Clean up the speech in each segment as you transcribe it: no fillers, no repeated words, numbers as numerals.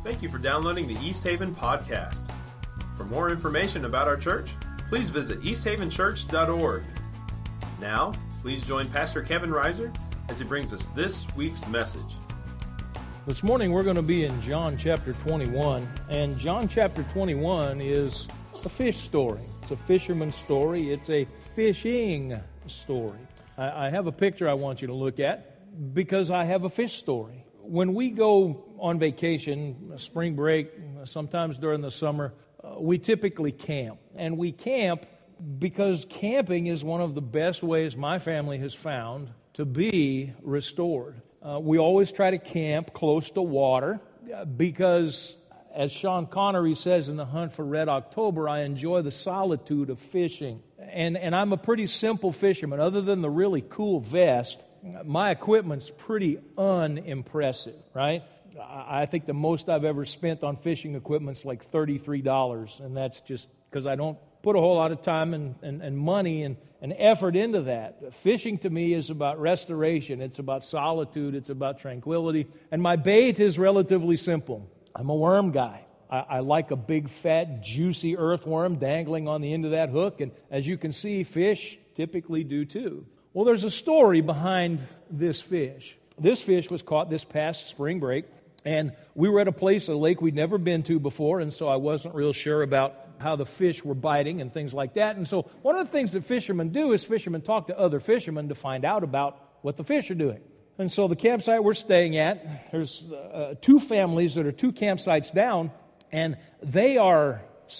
Thank you for downloading the East Haven podcast. For more information about our church, please visit easthavenchurch.org. Now, please join Pastor Kevin Reiser as he brings us this week's message. This morning we're going to be in John chapter 21, and John chapter 21 is a fish story. It's a fisherman's story. It's a fishing story. I have a picture I want you to look at because I have a fish story. When we go on vacation, spring break, sometimes during the summer, we typically camp. And we camp because camping is one of the best ways my family has found to be restored. We always try to camp close to water because, as Sean Connery says in The Hunt for Red October, I enjoy the solitude of fishing. And I'm a pretty simple fisherman. Other than the really cool vest, my equipment's pretty unimpressive, right? I think the most I've ever spent on fishing equipment's like $33, and that's just because I don't put a whole lot of time and money and effort into that. Fishing to me is about restoration. It's about solitude. It's about tranquility. And my bait is relatively simple. I'm a worm guy. I like a big, fat, juicy earthworm dangling on the end of that hook. And as you can see, fish typically do too. Well, there's a story behind this fish. This fish was caught this past spring break. And we were at a place, a lake we'd never been to before. And so I wasn't real sure about how the fish were biting and things like that. And so one of the things that fishermen do is fishermen talk to other fishermen to find out about what the fish are doing. And so the campsite we're staying at, there's two families that are two campsites down, and they are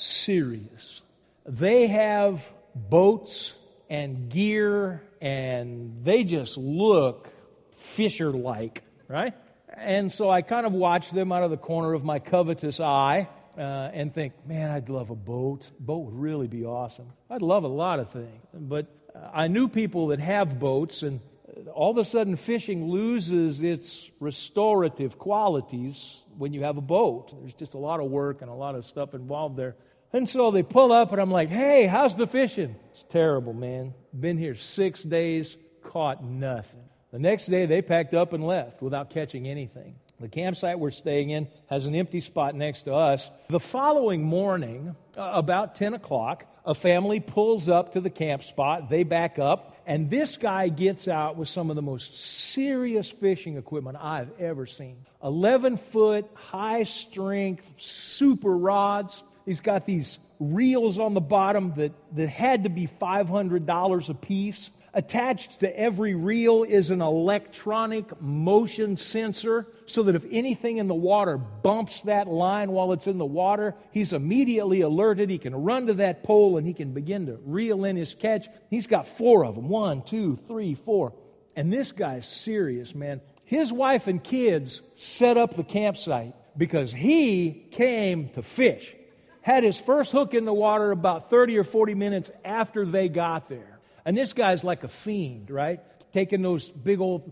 serious. They have boats and gear, and they just look fisher-like, right? And so I kind of watch them out of the corner of my covetous eye and think, man, I'd love a boat. A boat would really be awesome. I'd love a lot of things. But I knew people that have boats, and all of a sudden fishing loses its restorative qualities when you have a boat. There's just a lot of work and a lot of stuff involved there. And so they pull up, and I'm like, hey, how's the fishing? It's terrible, man. Been here 6 days, caught nothing. The next day, they packed up and left without catching anything. The campsite we're staying in has an empty spot next to us. The following morning, about 10 o'clock, a family pulls up to the camp spot. They back up, and this guy gets out with some of the most serious fishing equipment I've ever seen. 11-foot, high-strength, super rods. He's got these reels on the bottom that had to be $500 a piece. Attached to every reel is an electronic motion sensor so that if anything in the water bumps that line while it's in the water, he's immediately alerted. He can run to that pole and he can begin to reel in his catch. He's got 4 of them. 1, 2, 3, 4. And this guy's serious, man. His wife and kids set up the campsite because he came to fish. Had his first hook in the water about 30 or 40 minutes after they got there. And this guy's like a fiend, right? Taking those big old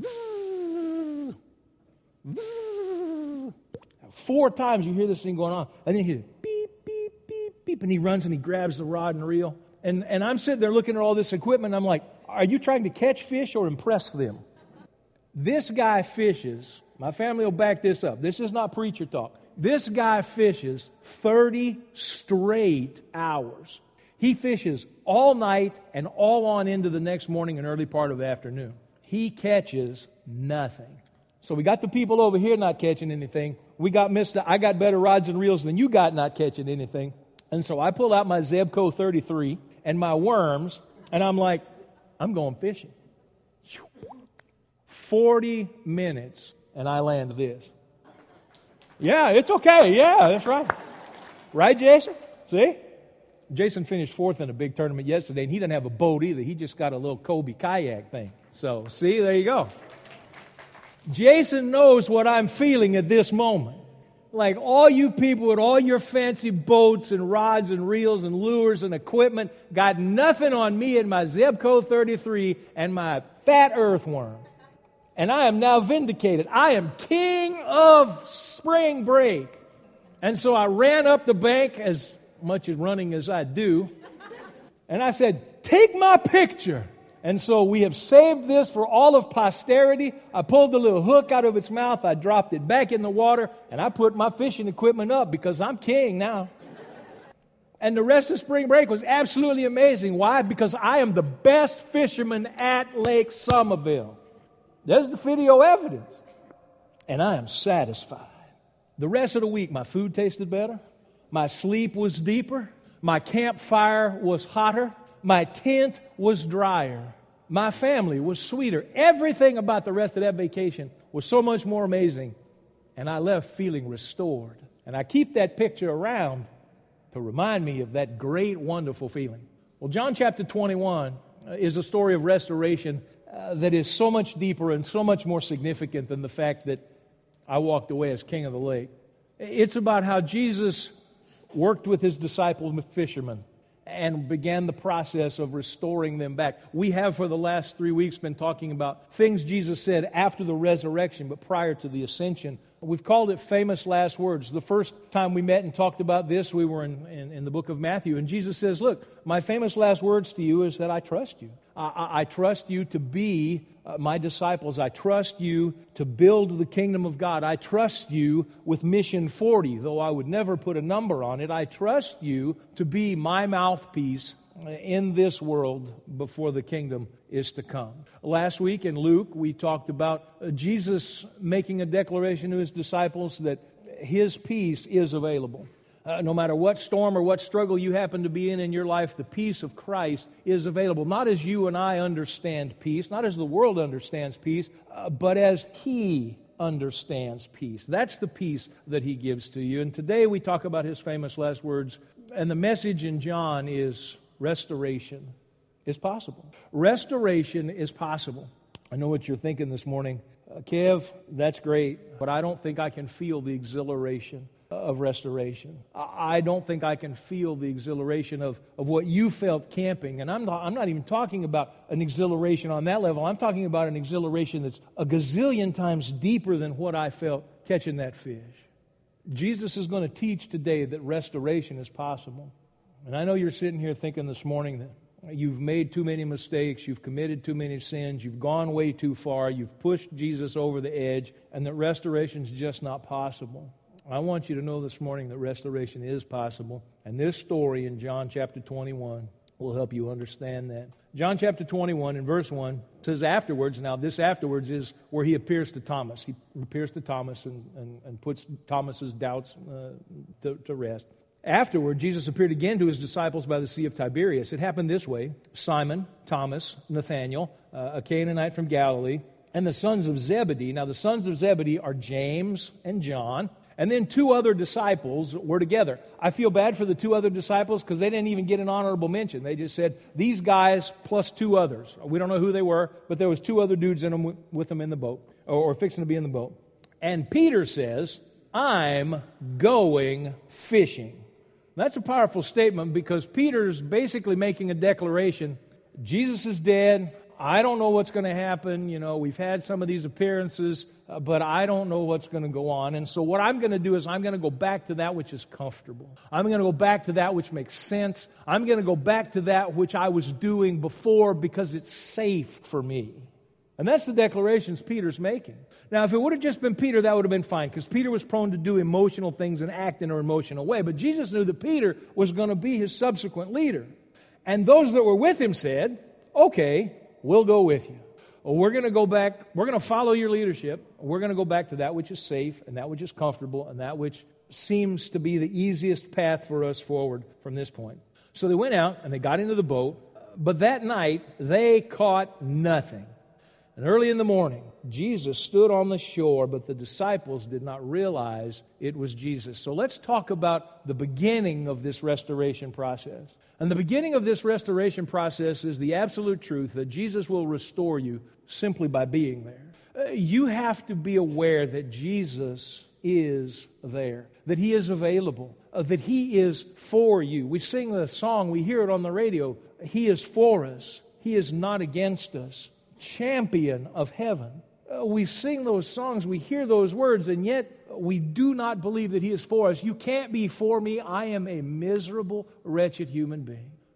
4 times you hear this thing going on. And then you hear beep, beep, beep, beep. And he runs and he grabs the rod and reel. And I'm sitting there looking at all this equipment. And I'm like, are you trying to catch fish or impress them? This guy fishes. My family will back this up. This is not preacher talk. This guy fishes 30 straight hours. He fishes all night and all on into the next morning and early part of the afternoon. He catches nothing. So we got the people over here not catching anything. I got better rods and reels than you got not catching anything. And so I pull out my Zebco 33 and my worms, and I'm like, I'm going fishing. 40 minutes, and I land this. Yeah, it's okay. Yeah, that's right. Right, Jason? See? Jason finished 4th in a big tournament yesterday, and he didn't have a boat either. He just got a little Kobe kayak thing. So, see, there you go. Jason knows what I'm feeling at this moment. Like all you people with all your fancy boats and rods and reels and lures and equipment got nothing on me and my Zebco 33 and my fat earthworm. And I am now vindicated. I am king of spring break. And so I ran up the bank, as much as running as I do, and I said, take my picture. And so we have saved this for all of posterity. I pulled the little hook out of its mouth, I dropped it back in the water, and I put my fishing equipment up because I'm king now. And the rest of spring break was absolutely amazing. Why? Because I am the best fisherman at Lake Somerville. There's the video evidence. And I am satisfied. The rest of the week, my food tasted better. My sleep was deeper. My campfire was hotter. My tent was drier. My family was sweeter. Everything about the rest of that vacation was so much more amazing. And I left feeling restored. And I keep that picture around to remind me of that great, wonderful feeling. Well, John chapter 21 is a story of restoration that is so much deeper and so much more significant than the fact that I walked away as king of the lake. It's about how Jesus worked with his disciples, fishermen, and began the process of restoring them back. We have for the last 3 weeks been talking about things Jesus said after the resurrection, but prior to the ascension. We've called it famous last words. The first time we met and talked about this, we were in the book of Matthew. And Jesus says, look, my famous last words to you is that I trust you. I trust you to be my disciples. I trust you to build the kingdom of God. I trust you with Mission 40, though I would never put a number on it. I trust you to be my mouthpiece in this world before the kingdom is to come. Last week in Luke, we talked about Jesus making a declaration to his disciples that his peace is available. No matter what storm or what struggle you happen to be in your life, the peace of Christ is available. Not as you and I understand peace, not as the world understands peace, but as He understands peace. That's the peace that He gives to you. And today we talk about His famous last words. And the message in John is restoration is possible. Restoration is possible. I know what you're thinking this morning. Kev, that's great, but I don't think I can feel the exhilaration of restoration. I don't think I can feel the exhilaration of what you felt camping. And I'm not even talking about an exhilaration on that level. I'm talking about an exhilaration that's a gazillion times deeper than what I felt catching that fish. Jesus is going to teach today that restoration is possible. And I know you're sitting here thinking this morning that you've made too many mistakes, you've committed too many sins, you've gone way too far, you've pushed Jesus over the edge, and that restoration is just not possible. I want you to know this morning that restoration is possible. And this story in John chapter 21 will help you understand that. John chapter 21 in verse 1 says afterwards, now this afterwards is where he appears to Thomas. He appears to Thomas and puts Thomas's doubts to rest. Afterward, Jesus appeared again to his disciples by the Sea of Tiberias. It happened this way. Simon, Thomas, Nathanael, a Canaanite from Galilee, and the sons of Zebedee. Now the sons of Zebedee are James and John. And then two other disciples were together. I feel bad for the two other disciples because they didn't even get an honorable mention. They just said, these guys plus two others. We don't know who they were, but there was two other dudes in them with them in the boat, or fixing to be in the boat. And Peter says, I'm going fishing. That's a powerful statement because Peter's basically making a declaration. Jesus is dead. I don't know what's going to happen. You know, we've had some of these appearances, but I don't know what's going to go on. And so what I'm going to do is I'm going to go back to that which is comfortable. I'm going to go back to that which makes sense. I'm going to go back to that which I was doing before because it's safe for me. And that's the declarations Peter's making. Now, if it would have just been Peter, that would have been fine because Peter was prone to do emotional things and act in an emotional way. But Jesus knew that Peter was going to be his subsequent leader. And those that were with him said, okay, we'll go with you. We're going to go back. We're going to follow your leadership. We're going to go back to that which is safe and that which is comfortable and that which seems to be the easiest path for us forward from this point. So they went out and they got into the boat. But that night, they caught nothing. And early in the morning, Jesus stood on the shore, but the disciples did not realize it was Jesus. So let's talk about the beginning of this restoration process. And the beginning of this restoration process is the absolute truth that Jesus will restore you simply by being there. You have to be aware that Jesus is there, that He is available, that He is for you. We sing the song, we hear it on the radio, He is for us, He is not against us. Champion of heaven. We sing those songs, we hear those words, and yet we do not believe that He is for us. You can't be for me. I am a miserable, wretched human being.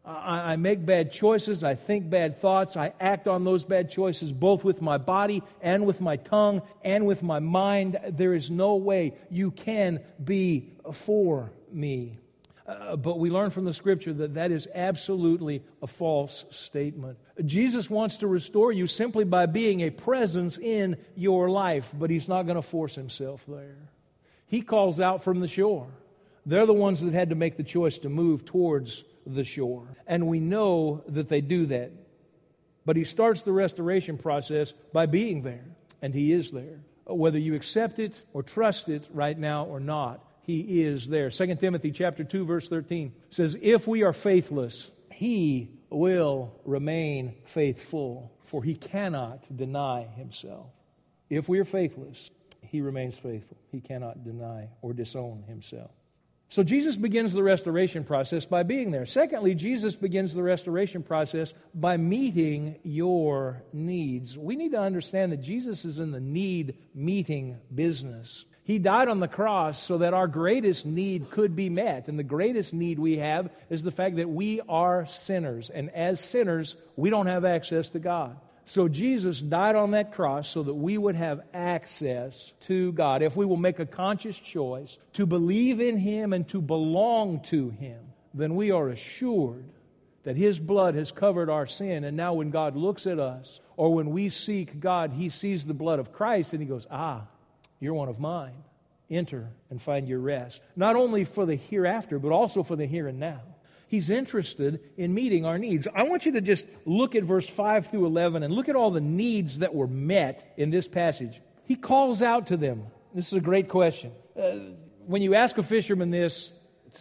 I make bad choices, I think bad thoughts, I act on those bad choices both with my body and with my tongue and with my mind. There is no way you can be for me. But we learn from the Scripture that that is absolutely a false statement. Jesus wants to restore you simply by being a presence in your life, but He's not going to force Himself there. He calls out from the shore. They're the ones that had to make the choice to move towards the shore. And we know that they do that. But He starts the restoration process by being there. And He is there. Whether you accept it or trust it right now or not, He is there. 2 Timothy chapter 2, verse 13 says, if we are faithless, He will remain faithful, for He cannot deny Himself. If we are faithless, He remains faithful. He cannot deny or disown Himself. So Jesus begins the restoration process by being there. Secondly, Jesus begins the restoration process by meeting your needs. We need to understand that Jesus is in the need-meeting business. He died on the cross so that our greatest need could be met. And the greatest need we have is the fact that we are sinners. And as sinners, we don't have access to God. So Jesus died on that cross so that we would have access to God. If we will make a conscious choice to believe in Him and to belong to Him, then we are assured that His blood has covered our sin. And now when God looks at us, or when we seek God, He sees the blood of Christ and He goes, you're one of mine. Enter and find your rest. Not only for the hereafter, but also for the here and now. He's interested in meeting our needs. I want you to just look at verse 5 through 11 and look at all the needs that were met in this passage. He calls out to them. This is a great question. When you ask a fisherman this,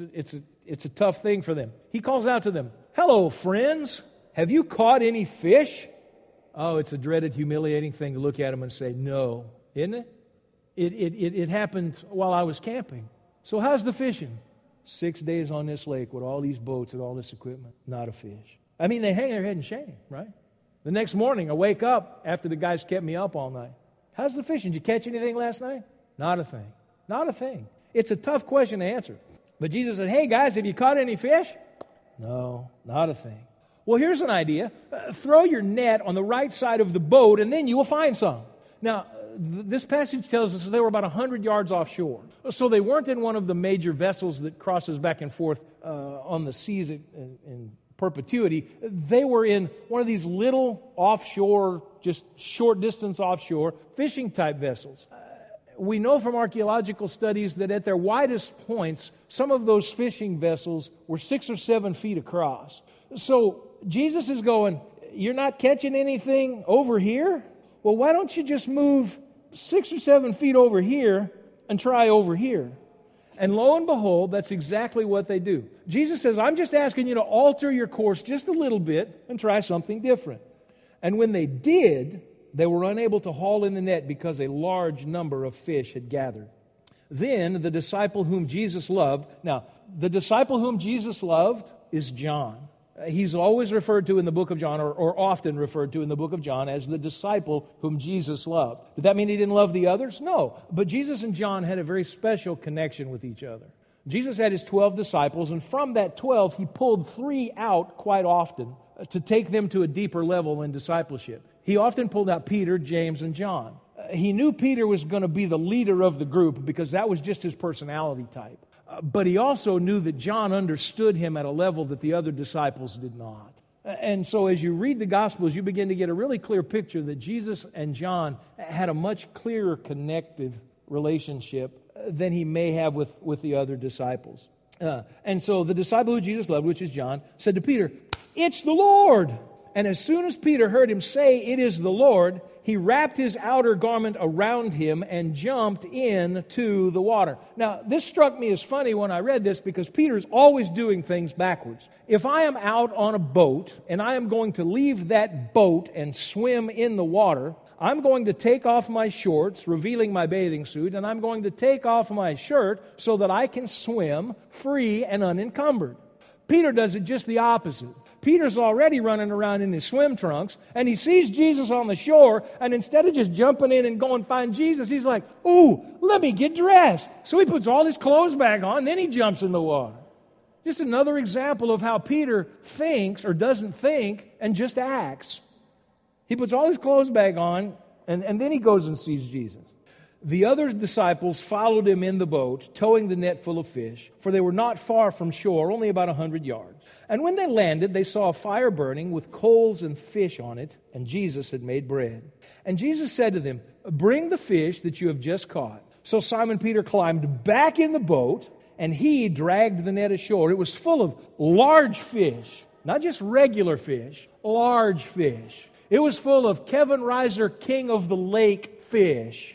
it's a tough thing for them. He calls out to them, hello, friends. Have you caught any fish? Oh, it's a dreaded, humiliating thing to look at them and say, no, isn't it? It happened while I was camping. So how's the fishing? 6 days on this lake with all these boats and all this equipment. Not a fish. I mean, they hang their head in shame, right? The next morning, I wake up after the guys kept me up all night. How's the fishing? Did you catch anything last night? Not a thing. Not a thing. It's a tough question to answer. But Jesus said, hey guys, have you caught any fish? No, not a thing. Well, here's an idea. Throw your net on the right side of the boat and then you will find some. Now, this passage tells us they were about 100 yards offshore. So they weren't in one of the major vessels that crosses back and forth on the seas in perpetuity. They were in one of these little offshore, just short distance offshore, fishing type vessels. We know from archaeological studies that at their widest points, some of those fishing vessels were 6 or 7 feet across. So Jesus is going, you're not catching anything over here? Well, why don't you just move 6 or 7 feet over here and try over here? And lo and behold, that's exactly what they do. Jesus says, I'm just asking you to alter your course just a little bit and try something different. And when they did, they were unable to haul in the net because a large number of fish had gathered. Then the disciple whom Jesus loved, now, the disciple whom Jesus loved is John. He's always referred to in the book of John, or often referred to in the book of John, as the disciple whom Jesus loved. Did that mean He didn't love the others? No. But Jesus and John had a very special connection with each other. Jesus had His 12 disciples, and from that 12, He pulled 3 out quite often to take them to a deeper level in discipleship. He often pulled out Peter, James, and John. He knew Peter was going to be the leader of the group because that was just his personality type. But he also knew that John understood him at a level that the other disciples did not. And so as you read the Gospels, you begin to get a really clear picture that Jesus and John had a much clearer connective relationship than he may have with the other disciples. And so the disciple who Jesus loved, which is John, said to Peter, "It's the Lord!" And as soon as Peter heard him say, "It is the Lord," he wrapped his outer garment around him and jumped into the water. Now, this struck me as funny when I read this because Peter's always doing things backwards. If I am out on a boat and I am going to leave that boat and swim in the water, I'm going to take off my shorts, revealing my bathing suit, and I'm going to take off my shirt so that I can swim free and unencumbered. Peter does it just the opposite. Peter's already running around in his swim trunks, and he sees Jesus on the shore, and instead of just jumping in and going find Jesus, he's like, "Ooh, let me get dressed." So he puts all his clothes back on, then he jumps in the water. Just another example of how Peter thinks or doesn't think and just acts. He puts all his clothes back on, and then he goes and sees Jesus. The other disciples followed him in the boat, towing the net full of fish, for they were not far from shore, only about 100 yards. And when they landed, they saw a fire burning with coals and fish on it, and Jesus had made bread. And Jesus said to them, "Bring the fish that you have just caught." So Simon Peter climbed back in the boat, and he dragged the net ashore. It was full of large fish, not just regular fish, large fish. It was full of Kevin Reiser, King of the Lake fish.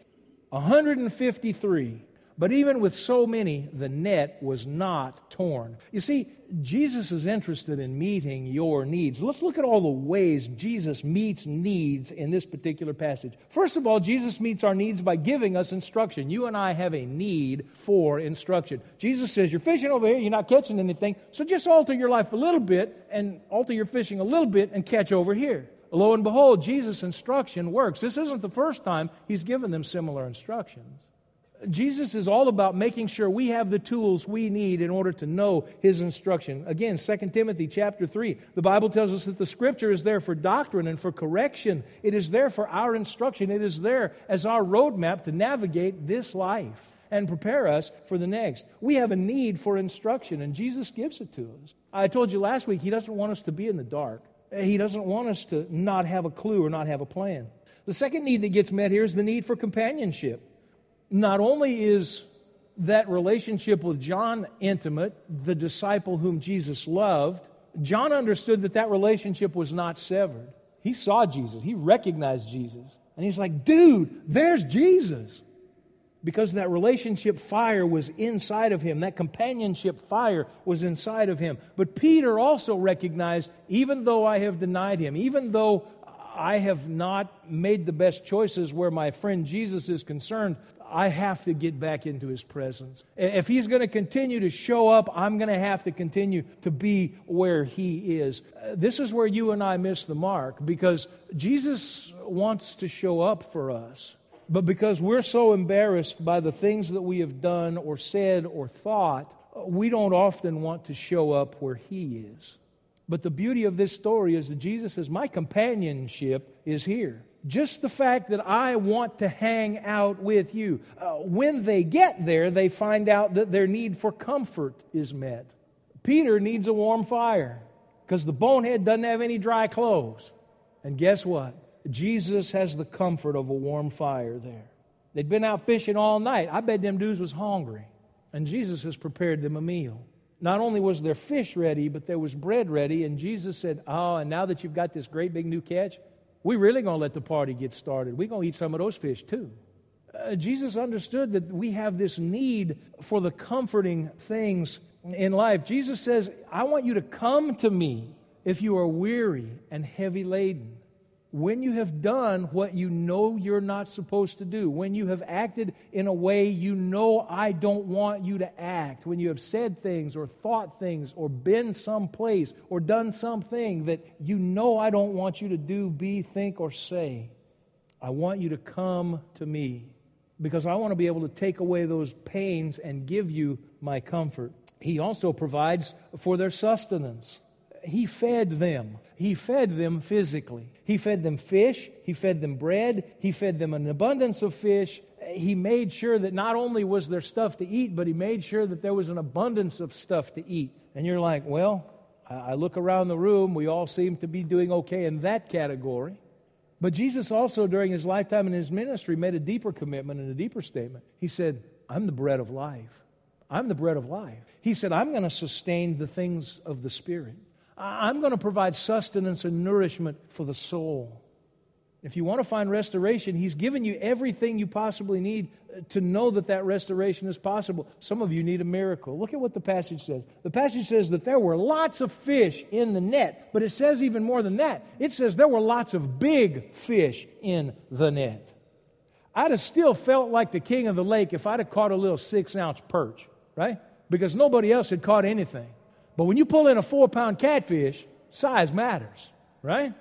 153. But even with so many, the net was not torn. You see, Jesus is interested in meeting your needs. Let's look at all the ways Jesus meets needs in this particular passage. First of all, Jesus meets our needs by giving us instruction. You and I have a need for instruction. Jesus says, you're fishing over here, you're not catching anything, so just alter your life a little bit and alter your fishing a little bit and catch over here. Lo and behold, Jesus' instruction works. This isn't the first time He's given them similar instructions. Jesus is all about making sure we have the tools we need in order to know His instruction. Again, 2 Timothy chapter 3, the Bible tells us that the Scripture is there for doctrine and for correction. It is there for our instruction. It is there as our roadmap to navigate this life and prepare us for the next. We have a need for instruction, and Jesus gives it to us. I told you last week, He doesn't want us to be in the dark. He doesn't want us to not have a clue or not have a plan. The second need that gets met here is the need for companionship. Not only is that relationship with John intimate, the disciple whom Jesus loved, John understood that that relationship was not severed. He saw Jesus. He recognized Jesus. And he's like, dude, there's Jesus. Because that relationship fire was inside of him. That companionship fire was inside of him. But Peter also recognized, even though I have denied Him, even though I have not made the best choices where my friend Jesus is concerned, I have to get back into His presence. If He's going to continue to show up, I'm going to have to continue to be where He is. This is where you and I miss the mark, because Jesus wants to show up for us. But because we're so embarrassed by the things that we have done or said or thought, we don't often want to show up where He is. But the beauty of this story is that Jesus says, my companionship is here. Just the fact that I want to hang out with you. When they get there, they find out that their need for comfort is met. Peter needs a warm fire because the bonehead doesn't have any dry clothes. And guess what? Jesus has the comfort of a warm fire there. They'd been out fishing all night. I bet them dudes was hungry. And Jesus has prepared them a meal. Not only was there fish ready, but there was bread ready. And Jesus said, oh, and now that you've got this great big new catch, we're really going to let the party get started. We're going to eat some of those fish too. Jesus understood that we have this need for the comforting things in life. Jesus says, I want you to come to me if you are weary and heavy laden. When you have done what you know you're not supposed to do, when you have acted in a way you know I don't want you to act, when you have said things or thought things or been someplace or done something that you know I don't want you to do, be, think, or say, I want you to come to me because I want to be able to take away those pains and give you my comfort. He also provides for their sustenance. He fed them. He fed them physically. He fed them fish. He fed them bread. He fed them an abundance of fish. He made sure that not only was there stuff to eat, but He made sure that there was an abundance of stuff to eat. And you're like, well, I look around the room. We all seem to be doing okay in that category. But Jesus also, during His lifetime and His ministry, made a deeper commitment and a deeper statement. He said, I'm the bread of life. I'm the bread of life. He said, I'm going to sustain the things of the Spirit. I'm going to provide sustenance and nourishment for the soul. If you want to find restoration, He's given you everything you possibly need to know that that restoration is possible. Some of you need a miracle. Look at what the passage says. The passage says that there were lots of fish in the net, but it says even more than that. It says there were lots of big fish in the net. I'd have still felt like the king of the lake if I'd have caught a little 6-ounce perch, right? Because nobody else had caught anything. But when you pull in a 4-pound catfish, size matters, right?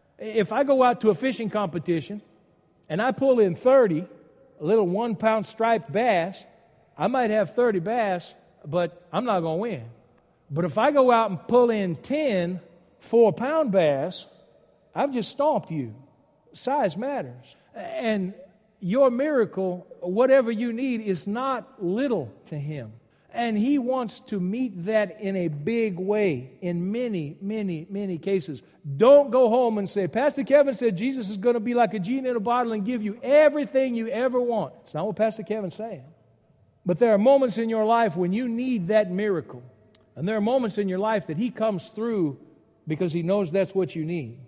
If I go out to a fishing competition and I pull in 30, a little 1-pound striped bass, I might have 30 bass, but I'm not going to win. But if I go out and pull in 10 4-pound bass, I've just stomped you. Size matters. And your miracle, whatever you need, is not little to Him. And He wants to meet that in a big way in many, many, many cases. Don't go home and say, Pastor Kevin said Jesus is going to be like a genie in a bottle and give you everything you ever want. It's not what Pastor Kevin's saying. But there are moments in your life when you need that miracle. And there are moments in your life that He comes through because He knows that's what you need.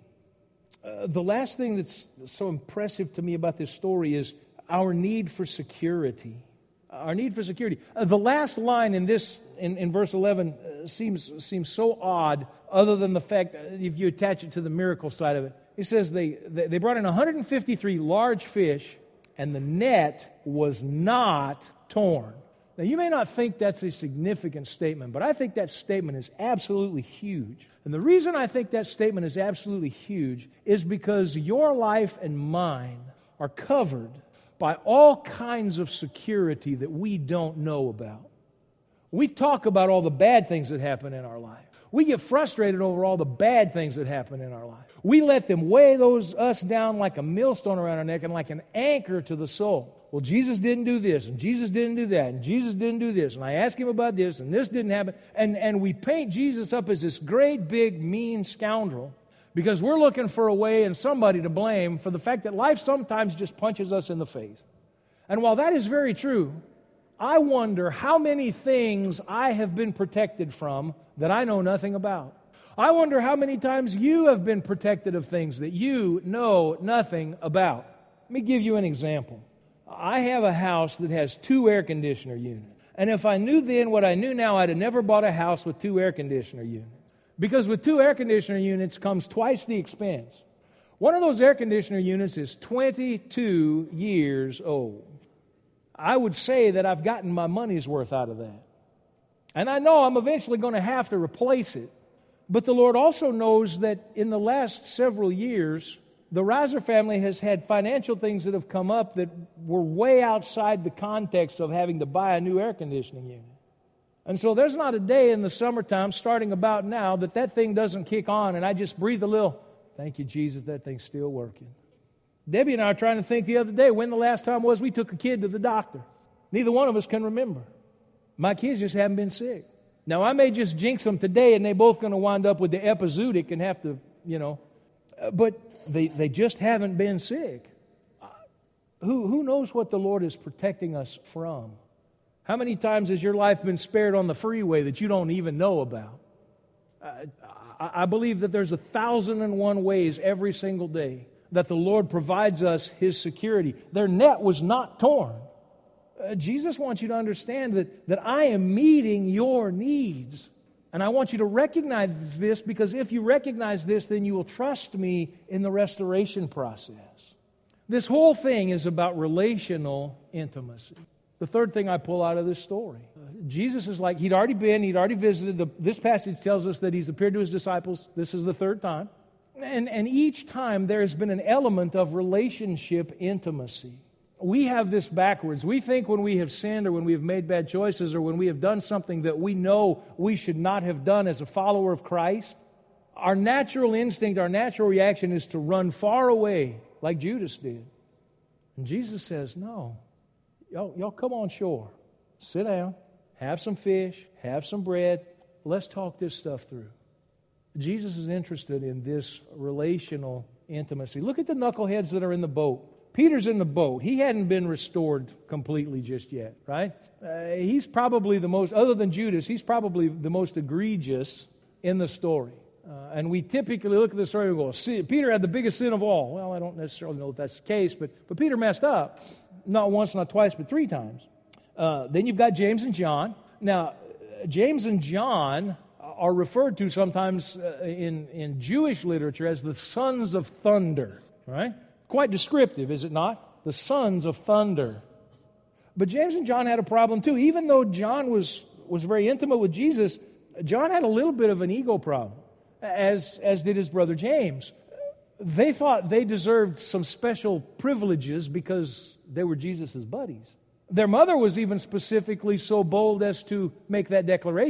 The last thing that's so impressive to me about this story is our need for security. Our need for security. The last line in this, in verse 11, seems so odd, other than the fact that if you attach it to the miracle side of it. It says they brought in 153 large fish, and the net was not torn. Now, you may not think that's a significant statement, but I think that statement is absolutely huge. And the reason I think that statement is absolutely huge is because your life and mine are covered by all kinds of security that we don't know about. We talk about all the bad things that happen in our life. We get frustrated over all the bad things that happen in our life. We let them weigh us down like a millstone around our neck and like an anchor to the soul. Well, Jesus didn't do this, and Jesus didn't do that, and Jesus didn't do this, and I asked Him about this, and this didn't happen. And we paint Jesus up as this great, big, mean scoundrel because we're looking for a way and somebody to blame for the fact that life sometimes just punches us in the face. And while that is very true, I wonder how many things I have been protected from that I know nothing about. I wonder how many times you have been protected of things that you know nothing about. Let me give you an example. I have a house that has 2 air conditioner units. And if I knew then what I knew now, I'd have never bought a house with 2 air conditioner units. Because with 2 air conditioner units comes twice the expense. One of those air conditioner units is 22 years old. I would say that I've gotten my money's worth out of that. And I know I'm eventually going to have to replace it. But the Lord also knows that in the last several years, the Reiser family has had financial things that have come up that were way outside the context of having to buy a new air conditioning unit. And so there's not a day in the summertime, starting about now, that thing doesn't kick on and I just breathe a little, thank you, Jesus, that thing's still working. Debbie and I are trying to think the other day when the last time was we took a kid to the doctor. Neither one of us can remember. My kids just haven't been sick. Now, I may just jinx them today and they're both going to wind up with the epizootic and have to, but they just haven't been sick. Who knows what the Lord is protecting us from? How many times has your life been spared on the freeway that you don't even know about? I believe that there's 1,001 ways every single day that the Lord provides us His security. Their net was not torn. Jesus wants you to understand that I am meeting your needs. And I want you to recognize this, because if you recognize this, then you will trust me in the restoration process. This whole thing is about relational intimacy. The third thing I pull out of this story. Jesus is like, he'd already visited. This passage tells us that He's appeared to His disciples. This is the third time. And each time there has been an element of relationship intimacy. We have this backwards. We think when we have sinned or when we have made bad choices or when we have done something that we know we should not have done as a follower of Christ, our natural instinct, our natural reaction is to run far away like Judas did. And Jesus says, no, y'all come on shore. Sit down, have some fish, have some bread. Let's talk this stuff through. Jesus is interested in this relational intimacy. Look at the knuckleheads that are in the boat. Peter's in the boat. He hadn't been restored completely just yet, right? He's probably the most, other than Judas, he's probably the most egregious in the story. And we typically look at the story and go, Peter had the biggest sin of all. Well, I don't necessarily know if that's the case, but Peter messed up. Not once, not twice, but 3 times. Then you've got James and John. Now, James and John are referred to sometimes in Jewish literature as the sons of thunder, right? Quite descriptive, is it not? The sons of thunder. But James and John had a problem too. Even though John was very intimate with Jesus, John had a little bit of an ego problem, as did his brother James. They thought they deserved some special privileges because they were Jesus' buddies. Their mother was even specifically so bold as to make that declaration.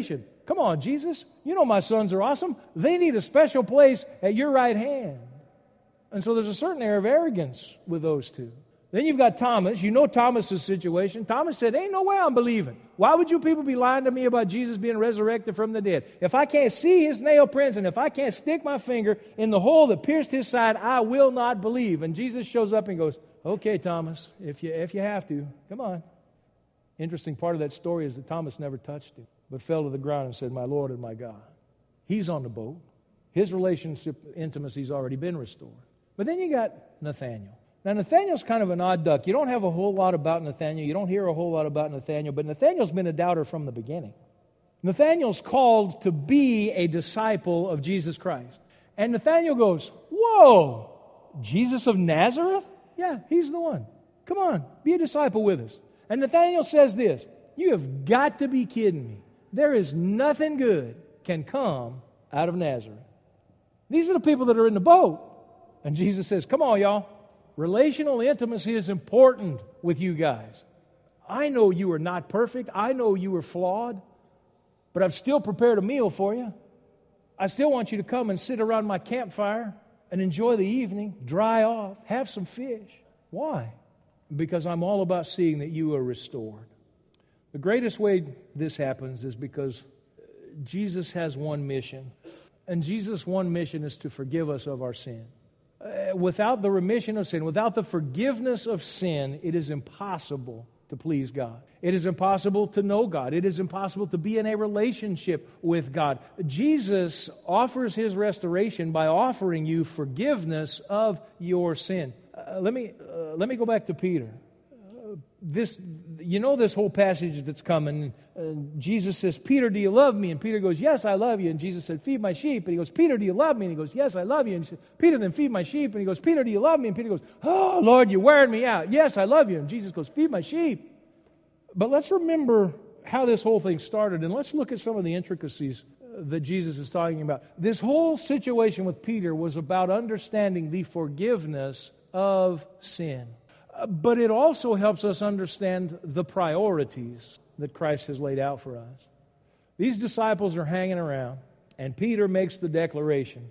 Come on, Jesus. You know my sons are awesome. They need a special place at your right hand. And so there's a certain air of arrogance with those two. Then you've got Thomas. You know Thomas's situation. Thomas said, ain't no way I'm believing. Why would you people be lying to me about Jesus being resurrected from the dead? If I can't see his nail prints and if I can't stick my finger in the hole that pierced his side, I will not believe. And Jesus shows up and goes, okay, Thomas, if you have to, come on. Interesting part of that story is that Thomas never touched him, but fell to the ground and said, my Lord and my God. He's on the boat. His relationship, intimacy's already been restored. But then you got Nathanael. Now, Nathanael's kind of an odd duck. You don't have a whole lot about Nathanael. You don't hear a whole lot about Nathanael, but Nathanael's been a doubter from the beginning. Nathanael's called to be a disciple of Jesus Christ. And Nathanael goes, whoa, Jesus of Nazareth? Yeah, he's the one. Come on, be a disciple with us. And Nathanael says this, you have got to be kidding me. There is nothing good can come out of Nazareth. These are the people that are in the boat. And Jesus says, come on, y'all. Relational intimacy is important with you guys. I know you are not perfect. I know you are flawed. But I've still prepared a meal for you. I still want you to come and sit around my campfire and enjoy the evening, dry off, have some fish. Why? Because I'm all about seeing that you are restored. The greatest way this happens is because Jesus has one mission. And Jesus' one mission is to forgive us of our sin. Without the remission of sin, without the forgiveness of sin, it is impossible to please God. It is impossible to know God. It is impossible to be in a relationship with God. Jesus offers His restoration by offering you forgiveness of your sin. Let me go back to Peter. This whole passage that's coming. Jesus says, Peter, do you love me? And Peter goes, yes, I love you. And Jesus said, feed my sheep. And he goes, Peter, do you love me? And he goes, yes, I love you. And he said, Peter, then feed my sheep. And he goes, Peter, do you love me? And Peter goes, oh, Lord, you're wearing me out. Yes, I love you. And Jesus goes, feed my sheep. But let's remember how this whole thing started, and let's look at some of the intricacies that Jesus is talking about. This whole situation with Peter was about understanding the forgiveness of sin. But it also helps us understand the priorities that Christ has laid out for us. These disciples are hanging around, and Peter makes the declaration,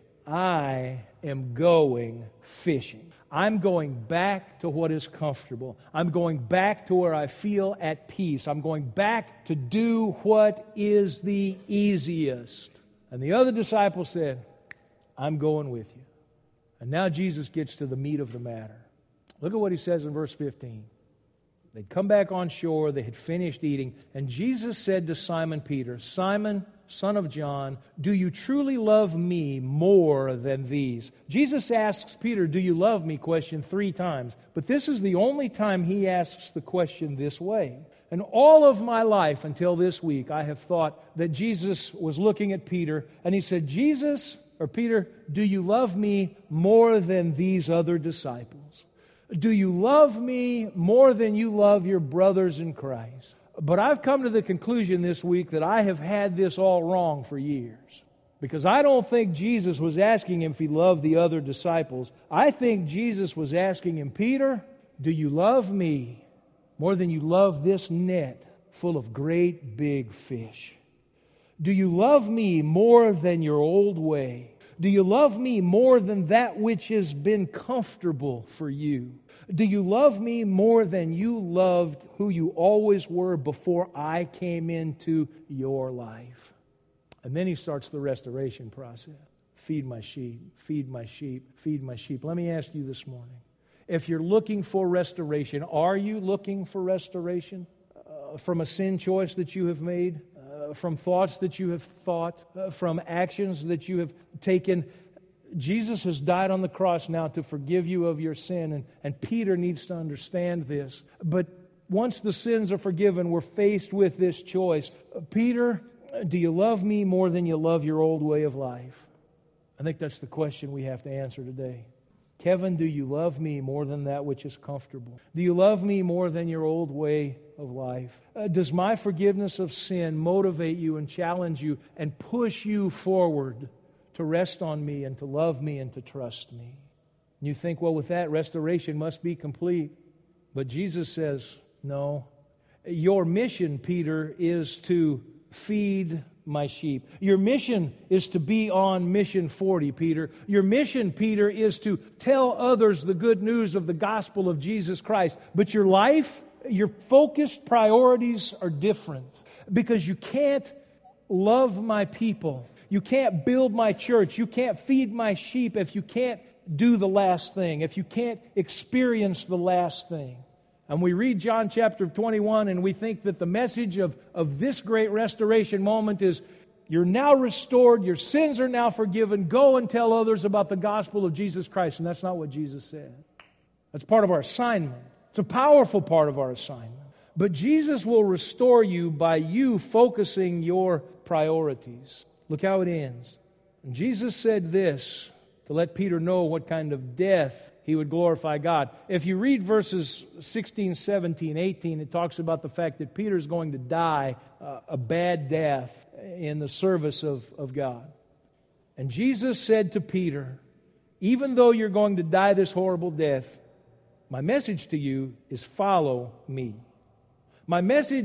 I am going fishing. I'm going back to what is comfortable. I'm going back to where I feel at peace. I'm going back to do what is the easiest. And the other disciple said, I'm going with you. And now Jesus gets to the meat of the matter. Look at what he says in verse 15. They'd come back on shore, they had finished eating, and Jesus said to Simon Peter, Simon, son of John, do you truly love me more than these? Jesus asks Peter, do you love me, question 3 times. But this is the only time he asks the question this way. And all of my life until this week, I have thought that Jesus was looking at Peter, and he said, Peter, do you love me more than these other disciples? Do you love me more than you love your brothers in Christ? But I've come to the conclusion this week that I have had this all wrong for years. Because I don't think Jesus was asking him if he loved the other disciples. I think Jesus was asking him, Peter, do you love me more than you love this net full of great big fish? Do you love me more than your old way? Do you love me more than that which has been comfortable for you? Do you love me more than you loved who you always were before I came into your life? And then he starts the restoration process. Feed my sheep, feed my sheep, feed my sheep. Let me ask you this morning, if you're looking for restoration, are you looking for restoration from a sin choice that you have made? From thoughts that you have thought, from actions that you have taken? Jesus has died on the cross now to forgive you of your sin, and Peter needs to understand this. But once the sins are forgiven, we're faced with this choice. Peter, do you love me more than you love your old way of life? I think that's the question we have to answer today. Kevin, do you love me more than that which is comfortable? Do you love me more than your old way of life? Does my forgiveness of sin motivate you and challenge you and push you forward to rest on me and to love me and to trust me? And you think, well, with that, restoration must be complete. But Jesus says, no. Your mission, Peter, is to feed my sheep. Your mission is to be on mission 40, Peter. Your mission, Peter, is to tell others the good news of the gospel of Jesus Christ. But your life, your focused priorities are different, because you can't love my people. You can't build my church. You can't feed my sheep if you can't do the last thing, if you can't experience the last thing. And we read John chapter 21 and we think that the message of this great restoration moment is, you're now restored, your sins are now forgiven, go and tell others about the gospel of Jesus Christ. And that's not what Jesus said. That's part of our assignment. It's a powerful part of our assignment. But Jesus will restore you by you focusing your priorities. Look how it ends. And Jesus said this to let Peter know what kind of death he would glorify God. If you read verses 16, 17, 18, it talks about the fact that Peter's going to die a bad death in the service of God. And Jesus said to Peter, even though you're going to die this horrible death, my message to you is follow me. My message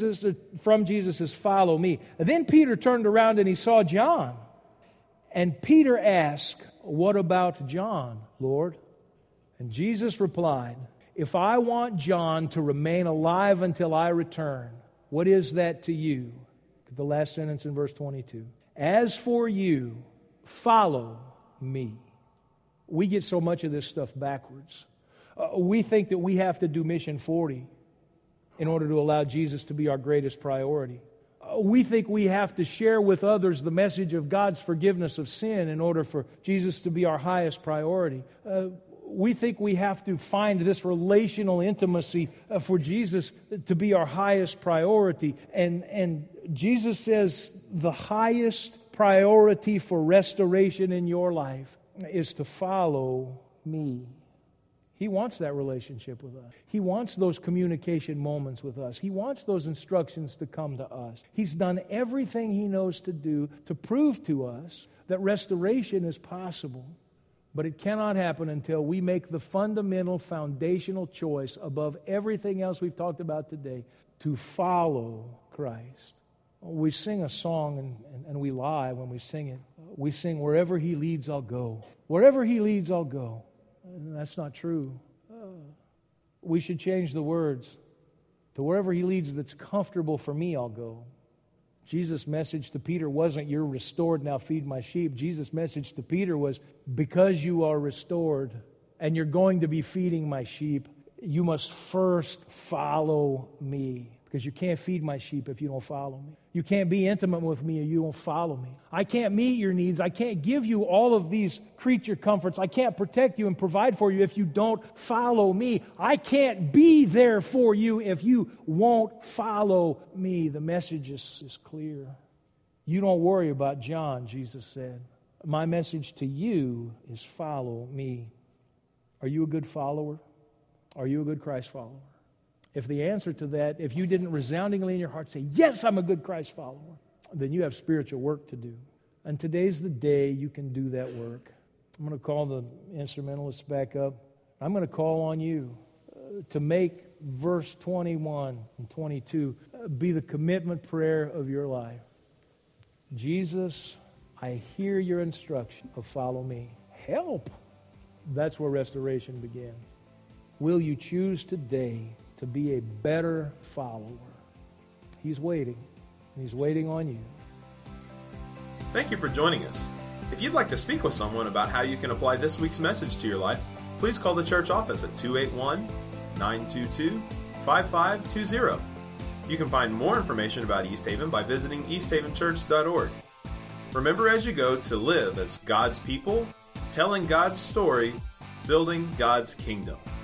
from Jesus is follow me. And then Peter turned around and he saw John. And Peter asked, what about John, Lord? And Jesus replied, if I want John to remain alive until I return, what is that to you? The last sentence in verse 22. As for you, follow me. We get so much of this stuff backwards. We think that we have to do Mission 40 in order to allow Jesus to be our greatest priority. We think we have to share with others the message of God's forgiveness of sin in order for Jesus to be our highest priority. We think we have to find this relational intimacy for Jesus to be our highest priority. And Jesus says the highest priority for restoration in your life is to follow me. He wants that relationship with us. He wants those communication moments with us. He wants those instructions to come to us. He's done everything He knows to do to prove to us that restoration is possible. But it cannot happen until we make the fundamental, foundational choice above everything else we've talked about today to follow Christ. We sing a song and we lie when we sing it. We sing, wherever He leads, I'll go. Wherever He leads, I'll go. That's not true. We should change the words to wherever He leads that's comfortable for me, I'll go. Jesus' message to Peter wasn't, you're restored, now feed my sheep. Jesus' message to Peter was, because you are restored and you're going to be feeding my sheep, you must first follow me. Because you can't feed my sheep if you don't follow me. You can't be intimate with me if you don't follow me. I can't meet your needs. I can't give you all of these creature comforts. I can't protect you and provide for you if you don't follow me. I can't be there for you if you won't follow me. The message is clear. You don't worry about John, Jesus said. My message to you is follow me. Are you a good follower? Are you a good Christ follower? If the answer to that, if you didn't resoundingly in your heart say, yes, I'm a good Christ follower, then you have spiritual work to do. And today's the day you can do that work. I'm going to call the instrumentalists back up. I'm going to call on you to make verse 21 and 22 be the commitment prayer of your life. Jesus, I hear your instruction of follow me. Help! That's where restoration began. Will you choose today to be a better follower? He's waiting. He's waiting on you. Thank you for joining us. If you'd like to speak with someone about how you can apply this week's message to your life, please call the church office at 281-922-5520. You can find more information about East Haven by visiting easthavenchurch.org. Remember as you go to live as God's people, telling God's story, building God's kingdom.